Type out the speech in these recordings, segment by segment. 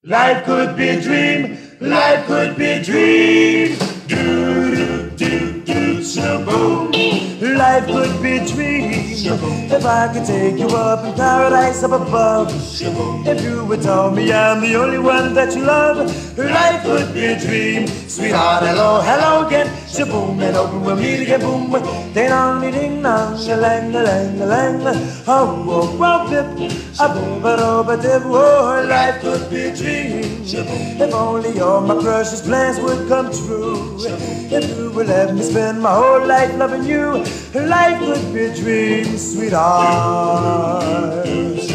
Life could be a dream, life could be a dream. Do do do do shaboom. Life could be a dream if I could take you up in paradise up above. If you would tell me I'm the only one that you love, life could be a dream. Sweetheart, hello, hello again. Shaboom, and open we'll meet again. Boom, ding dong, ding dong, lang, lang, lang. Oh, oh, oh, bip, a boom, ba dip. Oh, life could be a dream. If only all my precious plans would come true. If you would let me spend my whole life loving you, life could be a dream, sweetheart.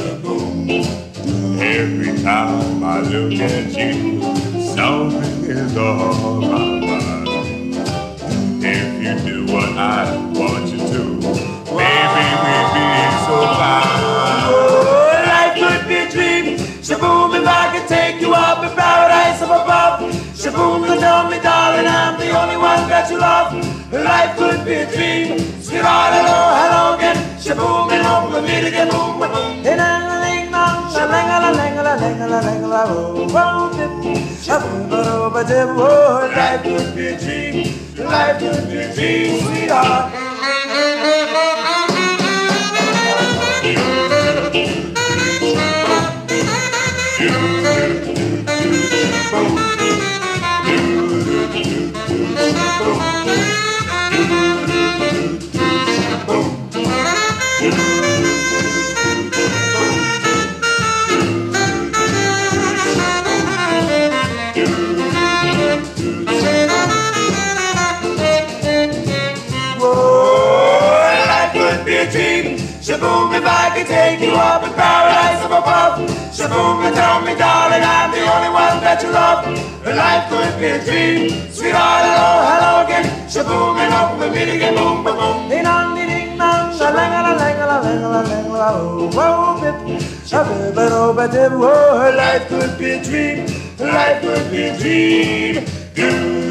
Every time I look at you, something is on my mind. If you do what I want you to, baby, we'd be so fine. Oh, life could be a dream. Shaboom, if I could take you up in paradise up above. Shaboom, tell me, darling, I'm the only one that you love. Life could be a dream. Sweetheart, hello, hello again. Shaboom, and home we'll meet again. Boom, boom. Ding dong, ding dong, lang lang lang lang lang lang. Oh, life could be a dream. Life could be a dream, sweetheart. Shaboom, if I could take you up in paradise up above. Shaboom, and tell me, darling, I'm the only one that you love. Life could be a dream. Sweetheart, hello, hello again. Shaboom, and hope we'll meet again. Boom, boom, boom. Ding dong, ding dong, la lang la lang la lang la lang la. Oh, bip, shabba ba dip. Oh, life could be a dream. Life could be a dream.